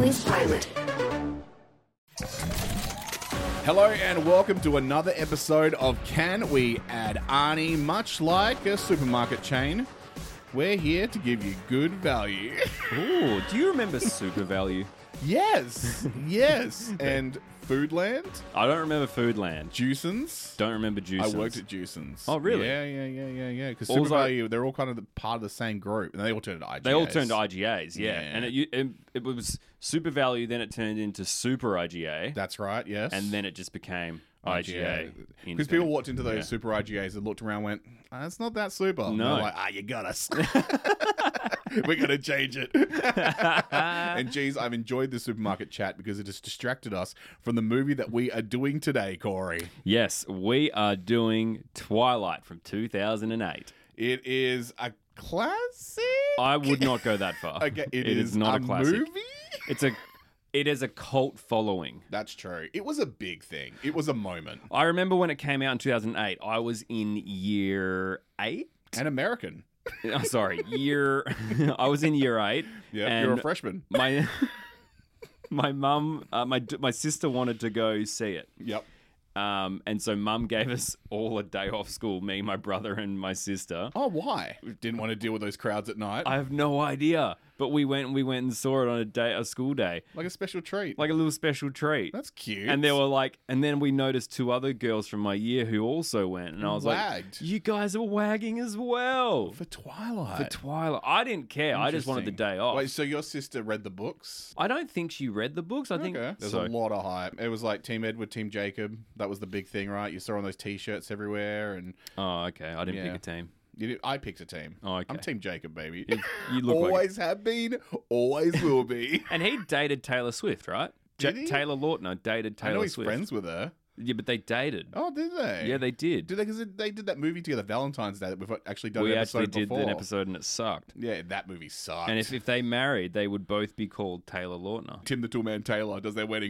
Chinese pilot. Hello and welcome to another episode of Can We Add Arnie? Much like a supermarket chain, we're here to give you good value. Ooh, do you remember Super Value? Yes, yes. And Foodland, I don't remember Foodland. Juicens. Don't remember Juicens. I worked at Juicens. Oh, really? Yeah. Because Also- Super Value, they're all kind of part of the same group, and they all turned to IGAs. They all turned to IGAs, yeah. Yeah. And it was Super Value, then it turned into Super IGA, That's right, yes. and then it just became IGA. Because people walked into those super IGAs and looked around and went, it's not that super. And No. they're like, you got us. We're going to change it. And geez, I've enjoyed the supermarket chat because it has distracted us from the movie that we are doing today, Corey. Yes, we are doing Twilight from 2008. It is a classic. I would not go that far. Okay, it is not a classic. movie? It is a cult following. That's true. It was a big thing. It was a moment. I remember when it came out in 2008, I was in year 8. And American. Oh, sorry, I was in year 8. Yeah, and you're a freshman. My mum, my sister wanted to go see it. Yep. And so mum gave us all a day off school, me, my brother, and my sister. Oh, why? Didn't want to deal with those crowds at night. I have no idea, but we went and saw it on a school day, Like a special treat. like a little special treat. That's cute. And they were like, and then we noticed 2 other girls from my year who also went, and I was Wagged. like, "You guys are wagging as well For Twilight. for Twilight." I didn't care. I just wanted the day off. Wait, so your sister read the books? I don't think she read the books. I think There's so. a lot of hype. It was like Team Edward, Team Jacob. That was the big thing, right? You saw on those T-shirts everywhere, and Oh, okay. I didn't Yeah. pick a team. I picked a team. Oh, okay. I'm Team Jacob, baby. You look like. Always have been, always will be. And he dated Taylor Swift, right? Did he? Taylor Lautner dated I know Taylor he's Swift. friends with her. Yeah, but they dated. Oh, did they? Yeah, they did. Did they? Because they did that movie together, Valentine's Day, that we've actually done We an actually episode did before. an episode and it sucked. Yeah, that movie sucked. And if they married, they would both be called Taylor Lautner. Tim the Toolman Taylor does their wedding.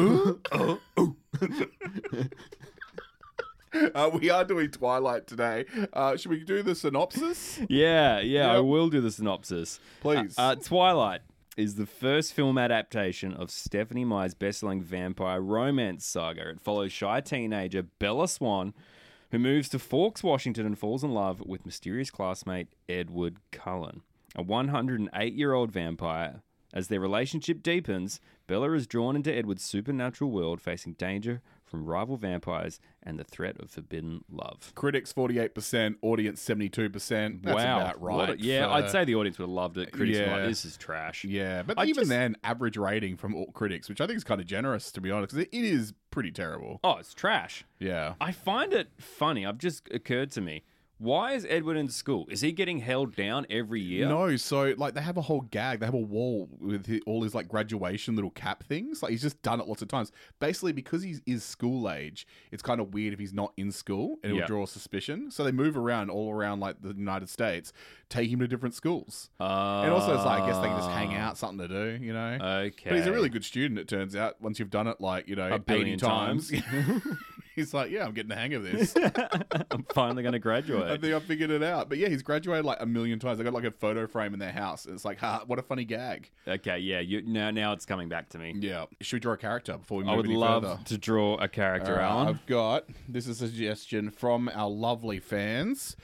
We are doing Twilight today. Should we do the synopsis? Yeah, I Yep. will do the synopsis. Please. Twilight is the first film adaptation of Stephanie Meyer's best-selling vampire romance saga. It follows shy teenager Bella Swan, who moves to Forks, Washington, and falls in love with mysterious classmate Edward Cullen, a 108-year-old vampire. As their relationship deepens, Bella is drawn into Edward's supernatural world, facing danger from rival vampires and the threat of forbidden love. Critics 48%, audience 72%. That's Wow. about right. I'd say the audience would have loved it. Critics were Yeah. like, this is trash. Yeah, but I even just- then, average rating from all critics, which I think is kind of generous, to be honest, because it is pretty terrible. Oh, it's trash. Yeah. I find it funny. I've just occurred to me. Why is Edward in school? Is he getting held down every year? No, so like they have a whole gag. They have a wall with all his like graduation little cap things. Like he's just done it lots of times. Basically, because he is school age, it's kind of weird if he's not in school, and it Yeah. will draw suspicion. So they move around all around like the United States, take him to different schools. And also, it's like I guess they can just hang out, something to do, you know. Okay. But he's a really good student. It turns out once you've done it like 80 billion times. He's like, yeah, I'm getting the hang of this. I'm finally going to I graduate. think I figured it out. But yeah, he's graduated like 1,000,000 times. They got like a photo frame in their house. And it's like, what a funny gag. Okay, yeah. Now it's coming back to me. Yeah. Should we draw a character before we move I would any love further? to draw a character, Alan. I've got, this is a suggestion from our lovely fans.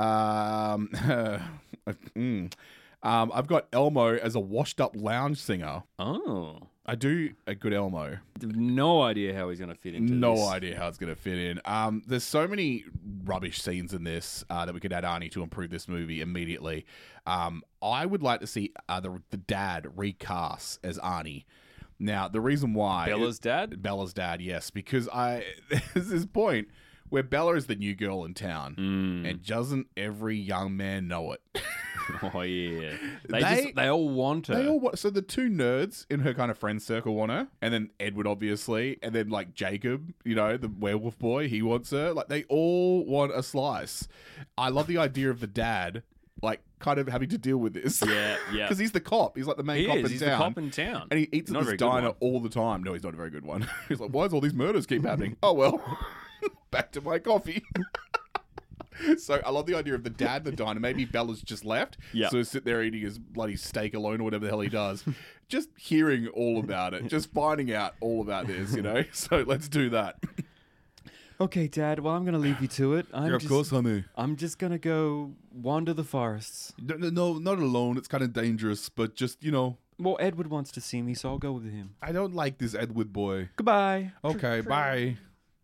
I've got Elmo as a washed up lounge singer. Oh. I do a good Elmo. I have no idea how he's going to fit into this. No idea how it's going to fit in. There's so many rubbish scenes in this that we could add Arnie to improve this movie immediately. I would like to see the dad recast as Arnie. Now, the reason why... Bella's dad? Bella's dad, yes. Because there's this point where Bella is the new girl in town. And doesn't every young man know it? Oh, yeah. They- They all want her. They all want, so the 2 nerds in her kind of friend circle want her, and then Edward obviously, and then like Jacob, you know, the werewolf boy, he wants her. Like they all want a slice. I love the idea of the dad, like kind of having to deal with this. Yeah. Because he's the cop. He's like the main He cop is. in He's town. the cop in town. And he eats Not at a this very good diner one. all the time. No, he's not a very good one. He's like, why does all these murders keep happening? Oh well, back to my coffee. So I love the idea of the dad in the diner. Maybe Bella's just left. Yeah. So he's sit there eating his bloody steak alone or whatever the hell he does. Just hearing all about it. Just finding out all about this, you know? So let's do that. Okay, Dad. Well, I'm going to leave you to it. Of course, honey. I'm just going to go wander the forests. No, not alone. It's kind of dangerous, but just, you know. Well, Edward wants to see me, so I'll go with him. I don't like this Edward boy. Goodbye. Okay, bye.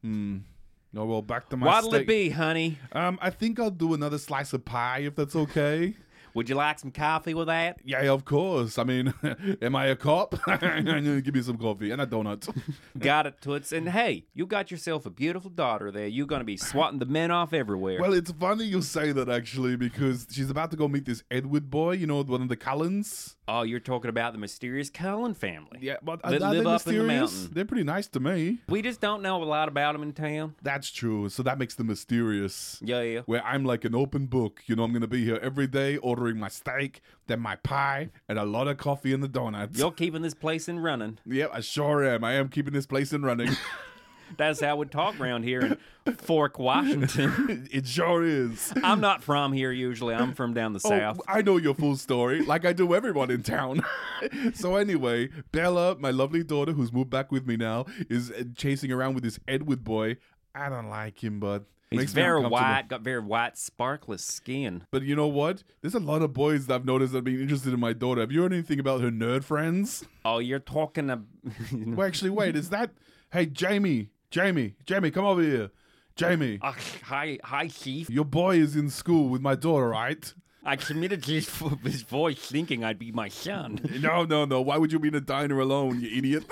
No, well, back to my What'll steak. it be, honey? I think I'll do another slice of pie if that's okay. Would you like some coffee with that? Yeah, of course. I mean, am I a cop? Give me some coffee and a donut. Got it, Toots. And hey, you got yourself a beautiful daughter there. You're going to be swatting the men off everywhere. Well, it's funny you say that, actually, because she's about to go meet this Edward boy, you know, one of the Cullens. Oh, you're talking about the mysterious Cullen family. Yeah, but That are live they up in the mysterious? mountain. They're pretty nice to me. We just don't know a lot about them in town. That's true. So that makes them mysterious. Yeah. Where I'm like an open book. You know, I'm going to be here every day ordering my steak, then my pie, and a lot of coffee and the donuts. You're keeping this place in running. Yep, I sure am. I am keeping this place in running. That's how we talk around here in Fork, Washington. It sure is. I'm not from here usually. I'm from down the south. Oh, I know your full story, like I do everyone in town. So anyway, Bella, my lovely daughter, who's moved back with me now, is chasing around with this Edward boy. I don't like him, but He's makes me very uncomfortable. white, got very white, sparkless skin. But you know what? There's a lot of boys that I've noticed that have been interested in my daughter. Have you heard anything about her nerd friends? Oh, you're talking to... Well, actually, wait, is that... Hey, Jamie, come over here. Jamie, Hi, Chief. your boy is in school with my daughter, right? I committed to his voice thinking I'd be my son. No. Why would you be in a diner alone, you idiot?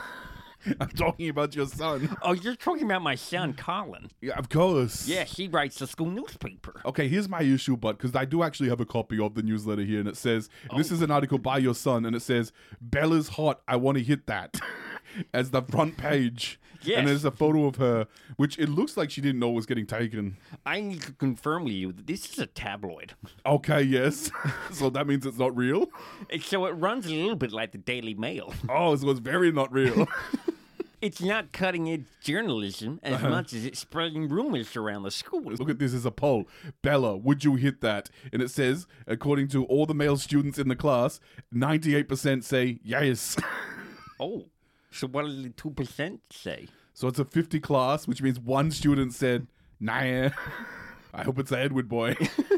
I'm talking about your son. Oh, you're talking about my son, Colin. Yeah, of course. Yeah, he writes the school newspaper. Okay, here's my issue, bud, because I do actually have a copy of the newsletter here, and it says, this is an article by your son, and it says, Bella's hot, I want to hit that, as the front page. Yes. And there's a photo of her, which it looks like she didn't know was getting taken. I need to confirm with you that this is a tabloid. Okay, yes. So that means it's not real? So it runs a little bit like the Daily Mail. Oh, so it's very not real. It's not cutting-edge journalism as much as it's spreading rumors around the school. Look at this as a poll. Bella, would you hit that? And it says, according to all the male students in the class, 98% say yes. Oh, so what did the 2% say? So it's a 50 class, which means one student said, nah. I hope it's the Edward boy.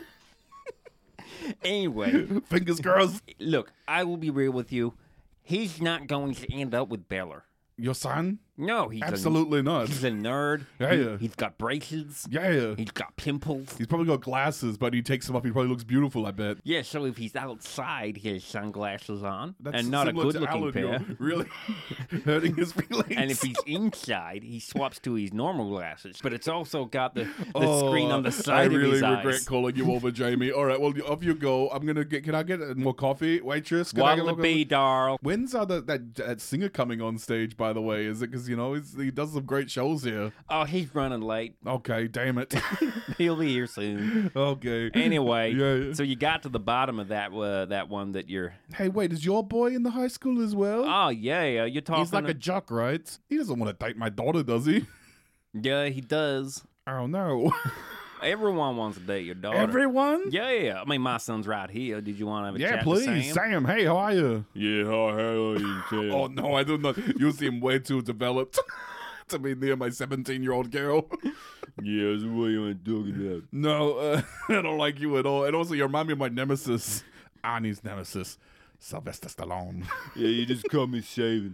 Anyway, Fingers crossed. look, I will be real with you. He's not going to end up with Bella. Your son? No, he's Absolutely not. He's a nerd. Yeah. He's got braces. Yeah. He's got pimples. He's probably got glasses, but he takes them off. He probably looks beautiful, I bet. Yeah, so if he's outside, he has sunglasses on, That's and not a similar to good-looking Alan. pair. You're really hurting his feelings. And if he's inside, he swaps to his normal glasses. But it's also got the screen on the I side of really his regret eyes. calling you over, Jamie. All right, well, off you go. I'm gonna get. Can I get more coffee, waitress? Can I get What'll more it be, coffee? darl? When's that singer coming on stage? By the way, is it because he does some great shows here? Oh, he's running late. Okay, damn it. He'll be here soon. Okay. Anyway, Yeah. so you got to the bottom of that one that you're... Hey, wait, is your boy in the high school as well? Oh, yeah, you're talking... He's like a jock, right? He doesn't want to date my daughter, does he? Yeah, he does. Oh no. Everyone wants to date your daughter. Everyone? Yeah. I mean, my son's right here. Did you want to have a Yeah, chat please. to Sam? Sam, hey, how are you? Yeah, how are you, Sam? Oh no, I don't know. You seem way too developed to be near my 17-year-old girl. Yeah, that's what you want to talk about. No, I don't like you at all. And also, you remind me of my nemesis, Arnie's nemesis, Sylvester Stallone. Yeah, you just call me shaving.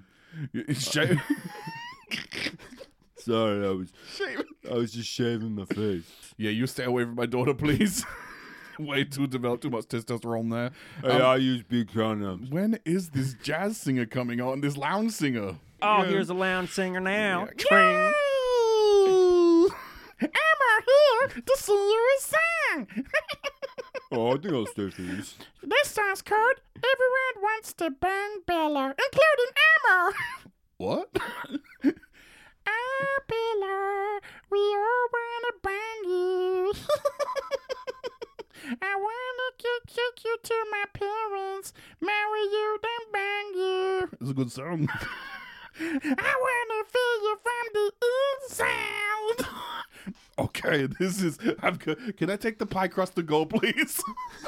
Sorry, I was just shaving my face. Yeah, you stay away from my daughter, please. Way too developed, too much testosterone there. Hey, I use big condoms. When is this jazz singer coming on? This lounge singer? Oh, Yeah. here's a lounge singer now. Yeah. Emma here to sing you a song. Oh, I think I'll stay for this. This song's called Everyone Wants to Bang Bella, including Emma. What? Oh, Bella, we all wanna bang you. I wanna take you to my parents, marry you, then bang you. It's a good song. I wanna feel you from the inside. Okay, this is. Can I take the pie crust to go, please?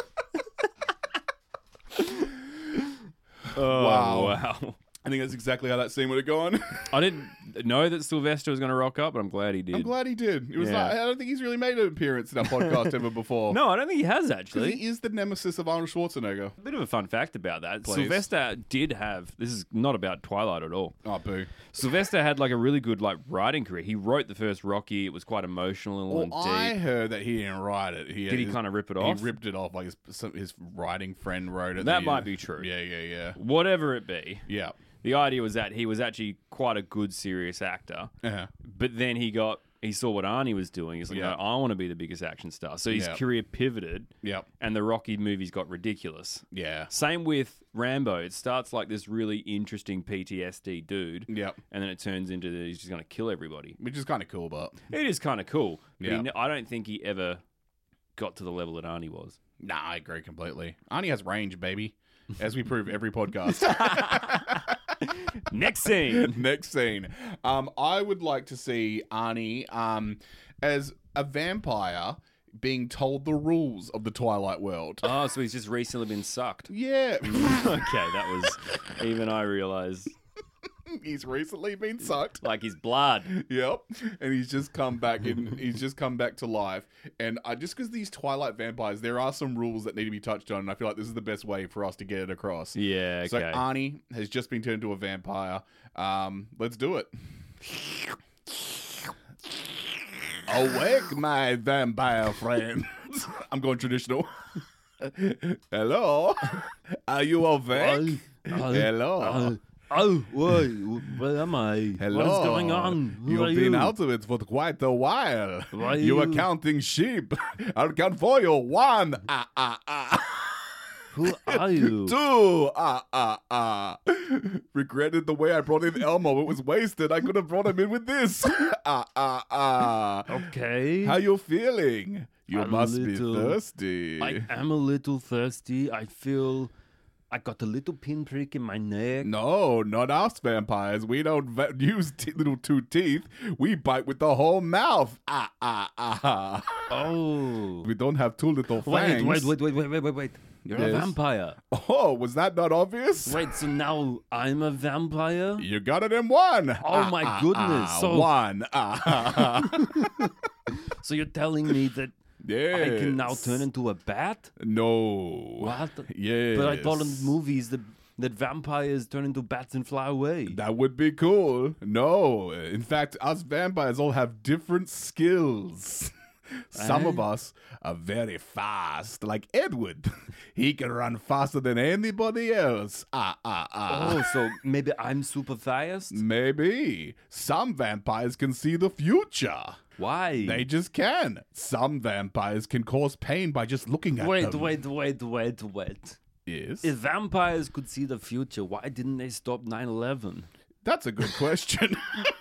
Wow. I think that's exactly how that scene would have gone. I didn't know that Sylvester was going to rock up, but I'm glad he did. I'm glad he did. It was Yeah. like, I don't think he's really made an appearance in our podcast ever before. No, I don't think he has, Because actually. he is the nemesis of Arnold Schwarzenegger. A bit of a fun fact about that. Please. Sylvester did have, this is not about Twilight at all. Oh, boo. Sylvester had like a really good like writing career. He wrote the first Rocky. It was quite emotional Well, and I deep. heard that he didn't write it. Did he kind of rip it off? He ripped it off. Like his writing friend wrote it. That might be true. Yeah. Whatever it be, Yeah. the idea was that he was actually quite a good serious actor. Uh-huh. But then he saw what Arnie was doing. He's like, Yeah. no, I want to be the biggest action star. So his Yeah. career pivoted, Yep. and the Rocky movies got ridiculous. Yeah. Same with Rambo. It starts like this really interesting PTSD dude, Yep. and then it turns into he's just going to kill everybody. Which is kind of cool, but It is kind of cool. But Yeah. I don't think he ever got to the level that Arnie was. nah, I agree completely. Arnie has range, baby, as we prove every podcast. Next scene. Next scene. I would like to see Arnie as a vampire being told the rules of the Twilight world. Oh, so he's just recently been sucked. Yeah. Okay, that was even I realized. He's recently been sucked. Like his blood. Yep. And he's just come back to life. And just because these Twilight vampires, there are some rules that need to be touched on, and I feel like this is the best way for us to get it across. Yeah, okay. So Arnie has just been turned into a vampire. Let's do it. Awake, my vampire friends. I'm going traditional. Hello? Are you awake? Hello? Oh, where am I? Hello. What is going on? Who You've are been you? out of it for quite a while. Why You were you- counting sheep. I'll count for you. 1, Who are you? 2, Regretted the way I brought in Elmo. It was wasted. I could have brought him in with this. Okay. How you feeling? You I'm must a be little- thirsty. I am a little thirsty. I feel I got a little pinprick in my neck. No, not us vampires. We don't use little 2 teeth. We bite with the whole mouth. Oh. We don't have 2 little fangs. Wait. You're a Yes. vampire. Oh, was that not obvious? Wait, so now I'm a vampire? You got it in 1. Oh my goodness. So- 1. So you're telling me that Yes. I can now turn into a bat? No. What? Yes. But I thought in movies that vampires turn into bats and fly away. That would be cool. No. In fact, us vampires all have different skills. Some of us are very fast, like Edward. He can run faster than anybody else. Oh, so maybe I'm super fast? Maybe. Some vampires can see the future. Why? They just can. Some vampires can cause pain by just looking at Wait. them. Yes. If vampires could see the future, why didn't they stop 9/11? That's a good question.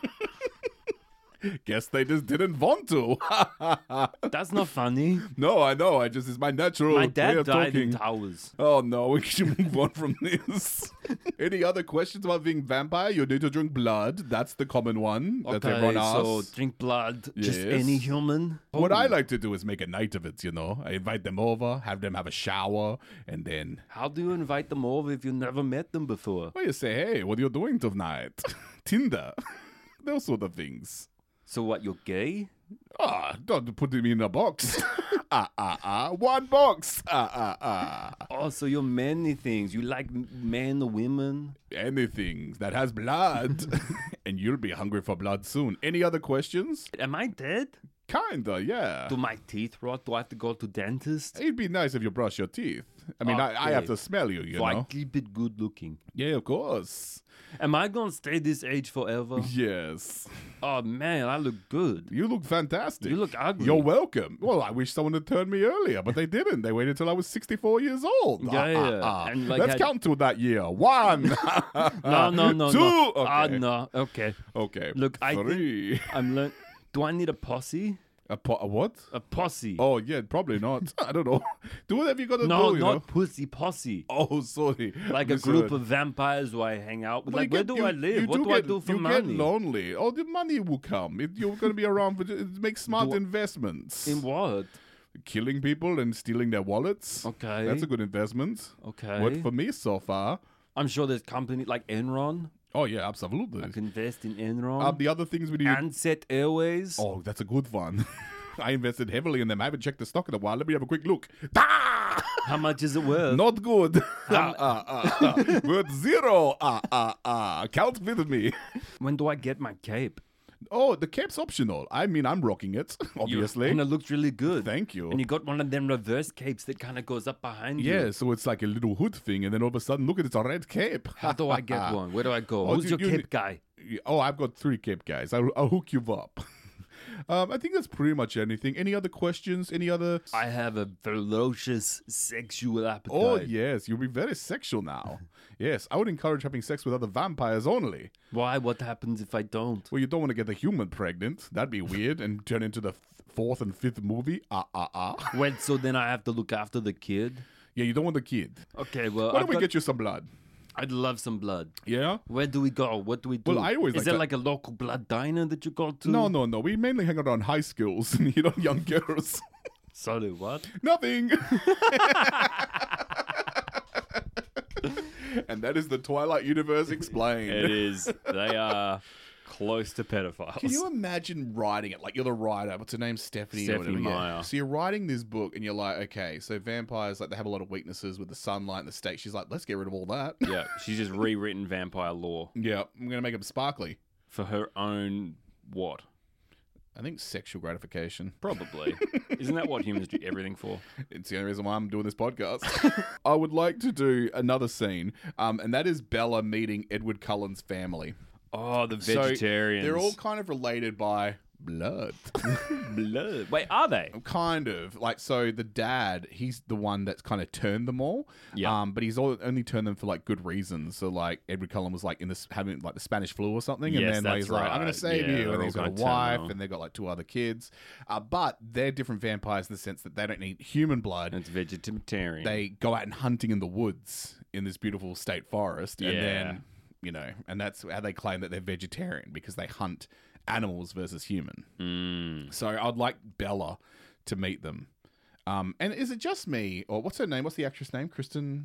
Guess they just didn't want to. That's not funny. No, I know. It's my natural My way dad of died talking. in towers. Oh no, we should move on from this. Any other questions about being vampire? You need to drink blood. That's the common one that everyone so asks. drink blood. Just Yes. any human. What Oh. I like to do is make a night of it, I invite them over, have them have a shower, and then How do you invite them over if you never met them before? you say, hey, what are you doing tonight? Tinder. Those sort of things. So what? You're gay? Don't put me in a box. One box. Oh, so you're many things. You like men or women? Anything that has blood. And you'll be hungry for blood soon. Any other questions? Am I dead? Kinda, yeah. Do my teeth rot? Do I have to go to dentist? It'd be nice if you brush your teeth. I mean, I have Okay. to smell you, So I know? keep it good looking. Yeah, of course. Am I gonna stay this age forever? Yes. Oh man, I look good. You look fantastic. You look ugly. You're welcome. Well, I wish someone had turned me earlier, but they didn't. They waited until I was 64 years old. Yeah. And like Let's had- count to that year. 1. No. 2. No. Okay. No. Okay. Okay. Look, I 3. I'm learn. Do I need a posse? A what? A posse. Oh, yeah, probably not. I don't know. Do whatever you got to no, do, you not know? pussy, posse. Oh, sorry. Like a Misheard. group of vampires who I hang out with. Well, Like, you where get- do I live? What do I do for you money? get lonely. Oh, the money will come. You're going to be around for make smart Do- investments. In what? Killing people and stealing their wallets. Okay. That's a good investment. Okay. Worked for me so far. I'm sure there's companies like Enron. Oh, yeah, absolutely. I can invest in Enron. The other things we do. Ansett Airways. Oh, that's a good one. I invested heavily in them. I haven't checked the stock in a while. Let me have a quick look. Ah! How much is it worth? Not good. Worth zero. Count with me. When do I get my cape? Oh, the cape's optional. I mean, I'm rocking it, obviously. And it looks really good. Thank you. And you got one of them reverse capes that kind of goes up behind you. Yeah, so it's like a little hood thing, and then all of a sudden, look at it's a red cape. How do I get one? Where do I go? Oh, Who's your you- cape guy? Oh, I've got 3 cape guys. I'll hook you up. I think that's pretty much anything. Any other questions? Any other? I have a ferocious sexual appetite. Oh, yes. You'll be very sexual now. Yes, I would encourage having sex with other vampires only. Why? What happens if I don't? Well, you don't want to get the human pregnant. That'd be weird and turn into the 4th and 5th movie. Well, so then I have to look after the kid? Yeah, you don't want the kid. Okay, well, Why don't we get you some blood? I'd love some blood. Yeah? Where do we go? What do we do? Well, I always Is like there to- like a local blood diner that you go to? No. We mainly hang out on high schools and, young girls. Sorry, what? Nothing. And that is the Twilight Universe explained. It is. They are close to pedophiles. Can you imagine writing it? Like, you're the writer. What's her name? Stephanie. or Stephanie whatever, Meyer. So you're writing this book and you're like, okay, so vampires, like, they have a lot of weaknesses with the sunlight and the state. She's like, let's get rid of all that. Yeah, she's just rewritten vampire law Yeah, I'm going to make them sparkly. for her own what? I think sexual gratification. Probably. Isn't that what humans do everything for? It's the only reason why I'm doing this podcast. I would like to do another scene, and that is Bella meeting Edward Cullen's family. Oh, the So vegetarians. they're all kind of related by blood. blood. Wait, are they? Kind of. Like, so the dad, he's the one that's kind of turned them all. Yeah. But he's only turned them for, like, good reasons. So, like, Edward Cullen was, like, in this having, like, the Spanish flu or something. And Yes, then that's he's like, I'm going right. to save Yeah, you. they're And all he's got a gonna turn wife, them. and they've got, like, 2 other kids. But they're different vampires in the sense that they don't need human blood. It's vegetarian. They go out and hunting in the woods in this beautiful state forest. And Yeah. then, and that's how they claim that they're vegetarian, because they hunt animals versus human. So I'd like Bella to meet them. And is it just me, or what's her name? What's the actress name? Kristen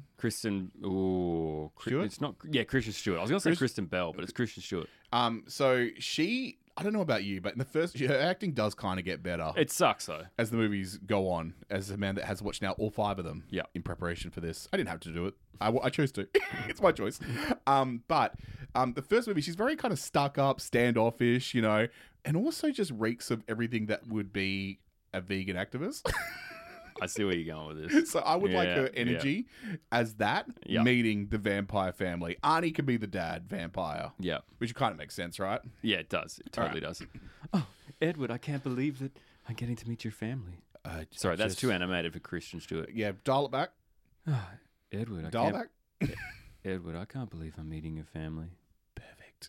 Stewart? It's not. Yeah, Kristen Stewart. I was gonna say Kristen Bell, but it's Kristen Stewart. So she, I don't know about you, but in the first, her acting does kind of get better It sucks though. as the movies go on. As a man that has watched now all 5 of them, Yeah. in preparation for this, I didn't have to do it. I chose to. It's my choice. But the first movie, she's very kind of stuck up, standoffish, and also just reeks of everything that would be a vegan activist. I see where you're going with this. So I would like Yeah, her energy as that, Yeah. meeting the vampire family. Arnie can be the dad vampire, Yeah, which kind of makes sense, right? yeah, it does. It totally does. Oh, Edward, I can't believe that I'm getting to meet your family. Sorry, that's too animated for Kristen Stewart. Yeah, dial it back. Edward, Dial it back. Edward, I can't believe I'm meeting your family. Perfect.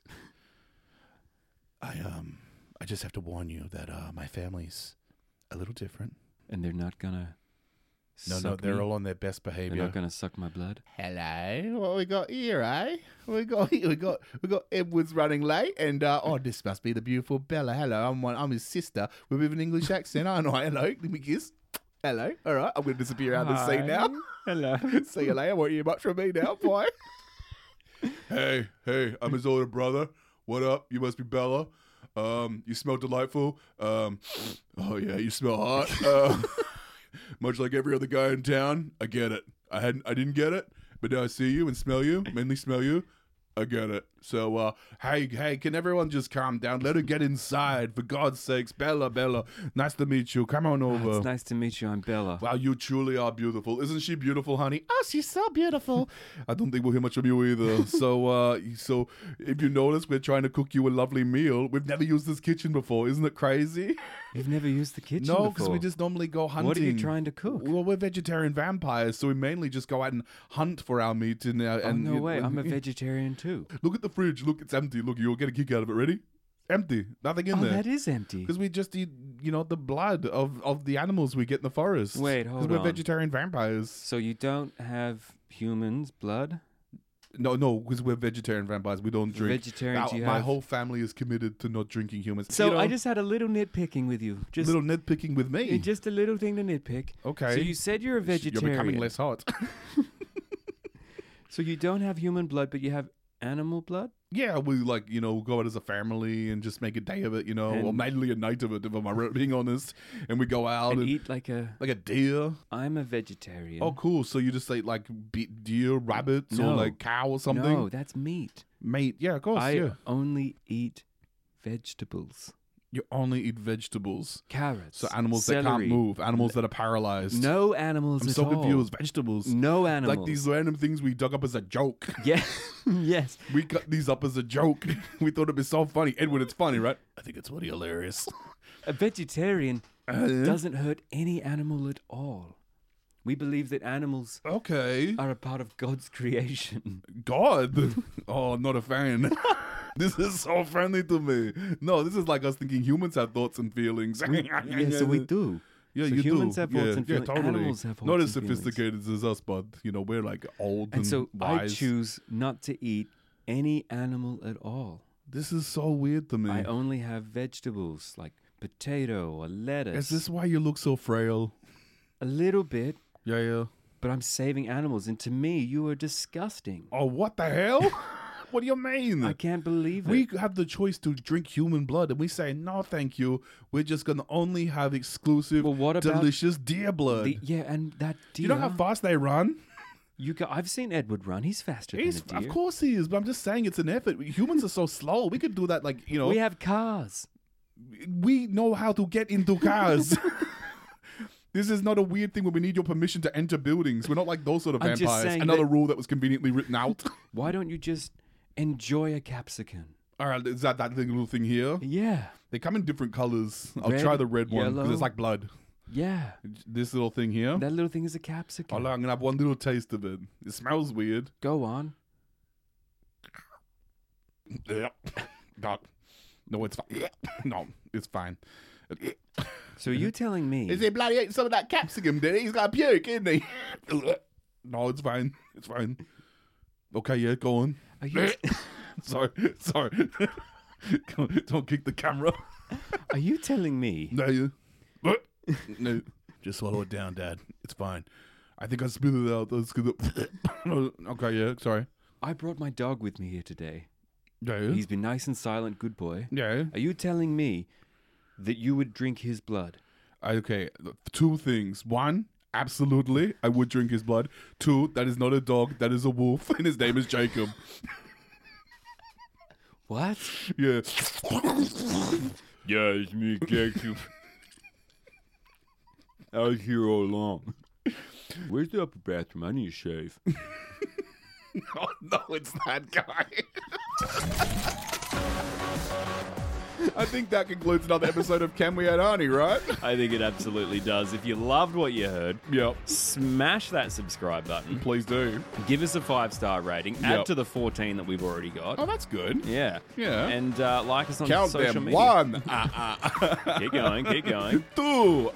I just have to warn you that my family's a little different. And they're not gonna. No, they're all on their best They're behavior. not gonna suck my blood. Hello, what we got here, eh? We got Edward's running late, and this must be the beautiful Bella. Hello, I'm his sister with an English accent. I know. Hello, let me kiss. Hello. All right, I'm going to disappear out of the scene now. Hello. See you later. Won't hear much from me now, boy. Hey, I'm his older brother. What up? You must be Bella. You smell delightful. Oh yeah, you smell hot. Much like every other guy in town. I get it. I didn't get it, but now I see you and smell you. Mainly smell you. I get it. So, hey, can everyone just calm down? Let her get inside, for God's sakes. Bella, nice to meet you. Come on over. It's nice to meet you. I'm Bella. Wow, you truly are beautiful. Isn't she beautiful, honey? Oh, she's so beautiful. I don't think we'll hear much from you either. So if you notice, we're trying to cook you a lovely meal. We've never used this kitchen before. Isn't it crazy? You've never used the kitchen No, before. because we just normally go hunting. What are you trying to cook? Well, we're vegetarian vampires, so we mainly just go out and hunt for our meat. And Oh, no way. I'm a vegetarian too. Look at the fridge. Look, it's empty. Look, you'll get a kick out of it. Ready? Empty. Nothing in Oh, there. that is empty. Because we just eat, the blood of the animals we get in the forest. Wait, hold Because on. we're vegetarian vampires. So you don't have humans' blood? No, because we're vegetarian vampires. We don't drink. Vegetarians you My have. whole family is committed to not drinking humans. So I just had a little nitpicking with you. Just little nitpicking with me. just a little thing to nitpick. Okay. So you said you're a vegetarian. You're becoming less hot. So you don't have human blood, but you have animal blood? Yeah, we go out as a family and just make a day of it, or And- mainly a night of it, if I'm being honest. And we go out And and eat like a... like a deer. I'm a vegetarian. Oh, cool. So you just say like deer, rabbits, or No. like cow or something? No, that's meat. Mate, yeah, of course, I only eat vegetables. You only eat vegetables. Carrots. So animals that celery. can't move, animals that are paralyzed. No animals I'm at so all. confused. Vegetables. No animals. Like these random things we dug up as a joke. Yeah. Yes. We cut these up as a joke. We thought it'd be so funny. Edward, it's funny, right? I think it's pretty hilarious. A vegetarian Uh, doesn't hurt any animal at all. We believe that animals Okay. are a part of God's creation. God. Oh, not a fan. This is so friendly to me. No, this is like us thinking humans have thoughts and feelings. Yeah, so we do. Yeah, So you humans do. have thoughts and feelings. totally. Animals have Not thoughts as and feelings. sophisticated as us, but we're like old and, And so I wise. choose not to eat any animal at all. This is so weird to me. I only have vegetables like potato or lettuce. Is this why you look so frail? A little bit, Yeah. but I'm saving animals. And to me, you are disgusting. Oh, what the hell? What do you mean? I can't believe it. We have the choice to drink human blood, and we say no, thank you. We're just gonna only have exclusive, Well, what about delicious deer blood. and that deer. You know how fast they run? I've seen Edward run. He's faster He's, than a deer. of course he is, but I'm just saying it's an effort. Humans are so slow. We could do that, We have cars. we know how to get into cars. This is not a weird thing where we need your permission to enter buildings. We're not like those sort of I'm just vampires. saying Another that- rule that was conveniently written out. Why don't you just enjoy a capsicum? All right, is that little thing here? Yeah. They come in different colors. I'll Red, try the red one because yellow. it's like blood. Yeah. This little thing here. That little thing is a capsicum. I'm gonna have one little taste of it. It smells weird. Go on. Yeah. No, it's fine. No, it's fine. So are you telling me Is he bloody ate some of that capsicum, did he? He's got a puke, isn't he? No, it's fine. It's fine. Okay, yeah, go on. are you Sorry. Don't kick the camera. are you telling me No, you. No. Just swallow it down, Dad. It's fine. I think I spit it out. Let's get it. Okay, yeah, sorry. I brought my dog with me here today? Yeah. He's been nice and silent, good boy. Yeah. Are you telling me that you would drink his blood? Okay, two things. One, absolutely, I would drink his blood. Two, that is not a dog, that is a wolf, and his name is Jacob. What? Yeah. Yeah, it's me, Jacob. I was here all along. Where's the upper bathroom? I need to shave. Oh, no, it's that guy. I think that concludes another episode of Can We Add Arnie, right? I think it absolutely does. If you loved what you heard, Yep. smash that subscribe button. Please do. Give us a 5-star rating. Add Yep. to the 14 that we've already got. Oh, that's good. Yeah. Yeah. And like us on Count social them. media. 1. Keep going, keep going. 2.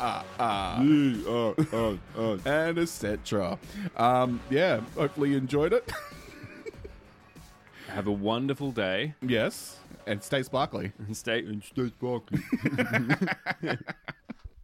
And etc. Yeah, hopefully you enjoyed it. Have a wonderful day. Yes. And stay sparkly. And stay sparkly.